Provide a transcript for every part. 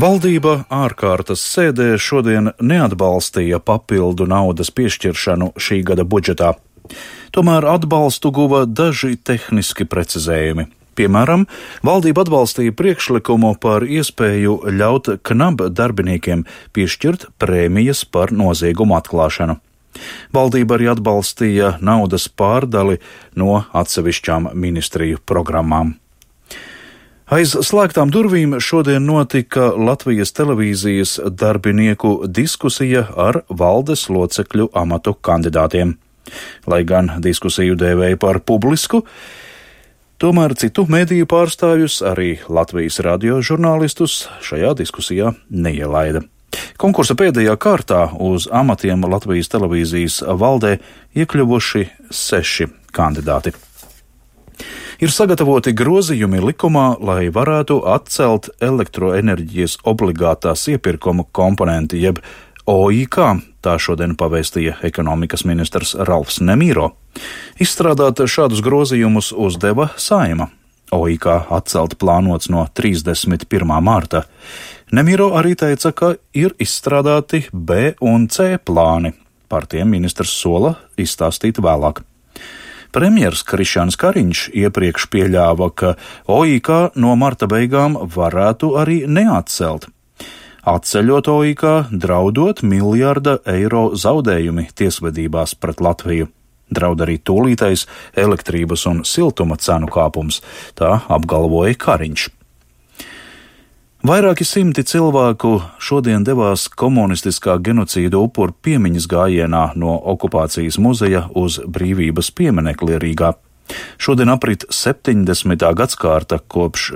Valdība ārkārtas sēdē šodien neatbalstīja papildu naudas piešķiršanu šī gada budžetā. Tomēr atbalstu guva daži tehniski precizējumi. Piemēram, valdība atbalstīja priekšlikumu par iespēju ļaut KNAB darbiniekiem piešķirt prēmijas par noziegumu atklāšanu. Valdība arī atbalstīja naudas pārdali no atsevišķām ministriju programmām. Aiz slēgtām durvīm šodien notika Latvijas televīzijas darbinieku diskusija ar valdes locekļu amatu kandidātiem. Lai gan diskusiju dēvēja par publisku, tomēr citu mediju pārstāvjus, arī Latvijas radio žurnālistus, šajā diskusijā neielaida. Konkursa pēdējā kārtā uz amatiem Latvijas televīzijas valdē iekļuvuši 6 kandidāti. Ir sagatavoti grozījumi likumā, lai varētu atcelt elektroenerģijas obligātās iepirkuma komponenti, jeb OIK, tā šodien pavēstīja ekonomikas ministrs Ralfs Nemīro. Izstrādāt šādus grozījumus uzdeva Saeima. OIK atcelt plānots no 31. marta. Nemīro arī teica, ka ir izstrādāti B un C plāni. Par tiem ministrs sola izstāstīt vēlāk. Premjers Krišjāns Kariņš iepriekš pieļāva, ka OIK no marta beigām varētu arī neatcelt. Atceļot OIK, draudot miljarda eiro zaudējumi tiesvedībās pret Latviju. Draud arī tūlītais elektrības un siltuma cenu kāpums, tā apgalvoja Kariņš. Vairāki simti cilvēku šodien devās komunistiskā genocīda upuru piemiņas gājienā no okupācijas muzeja uz Brīvības pieminekli Rīgā. Šodien aprit 70. gadskārta kopš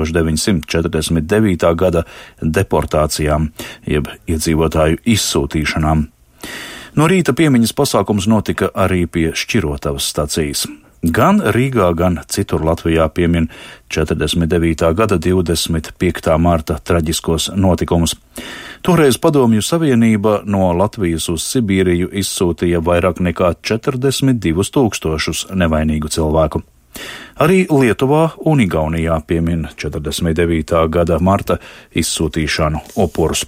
1949. gada deportācijām, jeb iedzīvotāju izsūtīšanām. No rīta piemiņas pasākums notika arī pie Šķirotavas stacijas. Gan Rīgā, gan citur Latvijā piemin 49. gada 25. marta traģiskos notikumus. Toreiz Padomju Savienība no Latvijas uz Sibīriju izsūtīja vairāk nekā 42 000 nevainīgu cilvēku. Arī Lietuvā un Igaunijā piemin 49. gada marta izsūtīšanu upurus.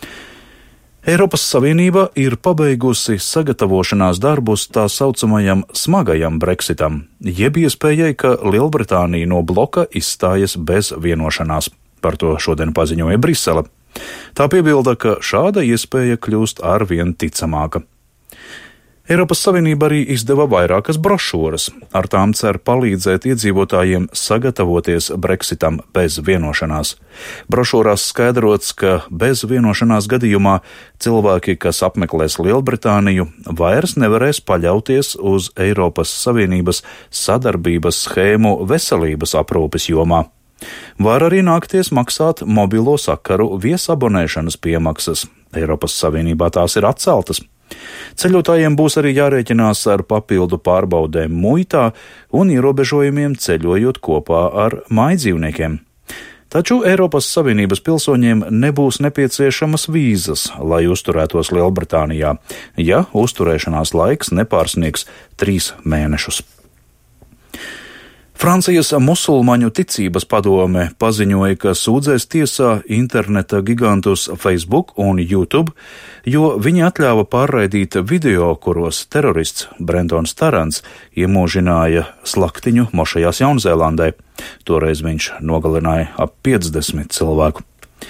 Eiropas Savienība ir pabeigusi sagatavošanās darbus tā saucamajam smagajam Brexitam, jeb iespējai, ka Lielbritānija no bloka izstājas bez vienošanās. Par to šodien paziņoja Brisele. Tā piebilda, ka šāda iespēja kļūst arvien ticamāka. Eiropas Savienība arī izdeva vairākas brošūras. Ar tām cer palīdzēt iedzīvotājiem sagatavoties Brexitam bez vienošanās. Brošūrās skaidrots, ka bez vienošanās gadījumā cilvēki, kas apmeklēs Lielbritāniju, vairs nevarēs paļauties uz Eiropas Savienības sadarbības schēmu veselības aprūpes jomā. Var arī nākties maksāt mobilo sakaru viesabonēšanas piemaksas. Eiropas Savienībā tās ir atceltas. Ceļotājiem būs arī jārēķinās ar papildu pārbaudēm muitā un ierobežojumiem ceļojot kopā ar mājdzīvniekiem. Taču Eiropas Savienības pilsoņiem nebūs nepieciešamas vīzas, lai uzturētos Lielbritānijā, ja uzturēšanās laiks nepārsniegs 3 mēnešus. Francijas musulmaņu ticības padome paziņoja, ka sūdzēs tiesā interneta gigantus Facebook un YouTube, jo viņi atļāva pārraidīt video, kuros terorists Brentons Tarants iemūžināja slaktiņu mošajās Jaunzēlandē. Toreiz viņš nogalināja ap 50 cilvēku.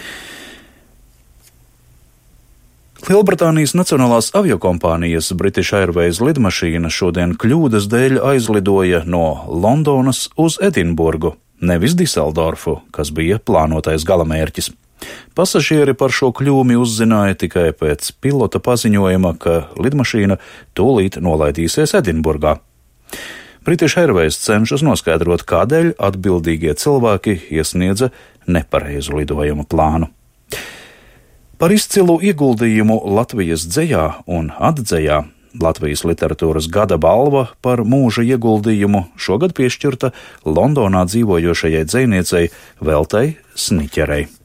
Lielbritānijas Nacionālās aviokompānijas British Airways lidmašīna šodien kļūdas dēļ aizlidoja no Londonas uz Edinburgu, nevis Diseldorfu, kas bija plānotais galamērķis. Pasažieri par šo kļūmi uzzināja tikai pēc pilota paziņojuma, ka lidmašīna tūlīt nolaidīsies Edinburgā. British Airways cenšas noskaidrot, kādēļ atbildīgie cilvēki iesniedza nepareizu lidojumu plānu. Par izcilu ieguldījumu Latvijas dzejā un atdzejā Latvijas literatūras gada balva par mūža ieguldījumu šogad piešķirta Londonā dzīvojošajai dzejniecei Veltai Sniķerei.